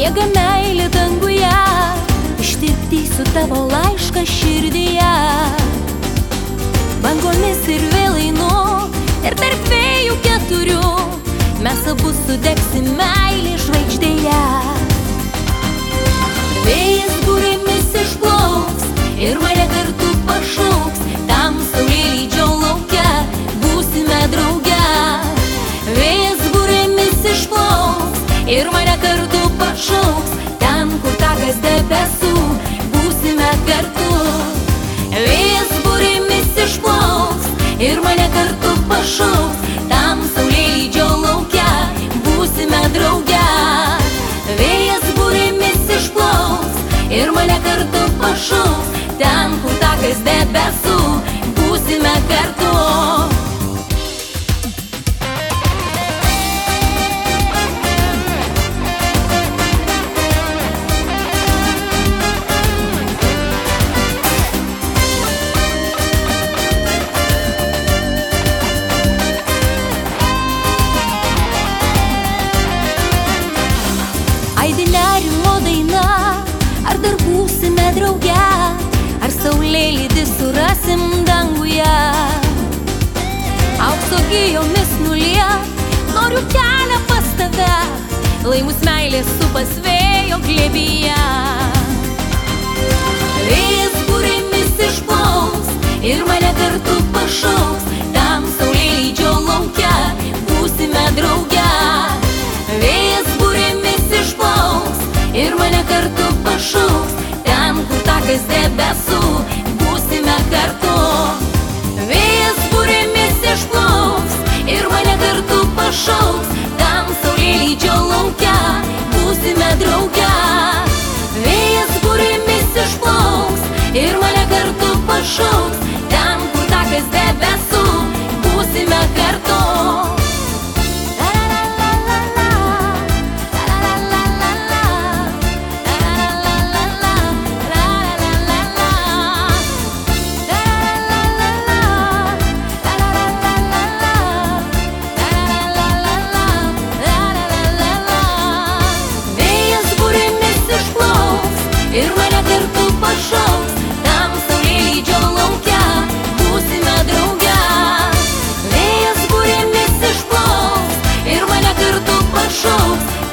Mega meilė danguje, ištirpdysiu tavo laišką širdyje. Bangomis ir vėl einu, ir tarp vėjų keturių mes abu sudegsim meilės žvaigždėje. Vėjas būrimis išplauks ir mane kartu pašauks, tam saulėlydžio lauke būsime drauge. Vėjas būrimis išplauks ir mane kartu pašauks, ten, kur takas debesų, būsime kartu. Vėjas būrimis išplauks ir mane kartu pašauks, tam saulėlydžio lauke būsime drauge. Vėjas būrimis išplauks ir mane kartu pašauks, ten, kur takas debesų, būsime kartu. Aidi nerimo daina, ar dar būsime drauge, ar saulėlydį surasim danguje. Aukso gijomis nuliek, noriu kelią pas tave, lai mus meilės supas vėjo glėbyje. Vėjas būrimis išplauks ir mane kartu pašauks, tam saulėlydžio lauke būsime drauge. Vėjas būrimis išplauks ir mane kartu pašauks, ten, kur takas debesų, būsime kartu. Vėjas būrimis išplauks ir mane kartu pašauks, tam saulėlydžio lauke būsime drauge. Vėjas būrimis išplauks ir mane kartu pašauks, ten, kur takas debesų, būsime kartu. Ir mane kartu pašauks, tam saulėlydžio lauke būsime drauge. Vėjas būrimis išplauks ir mane kartu pašauks,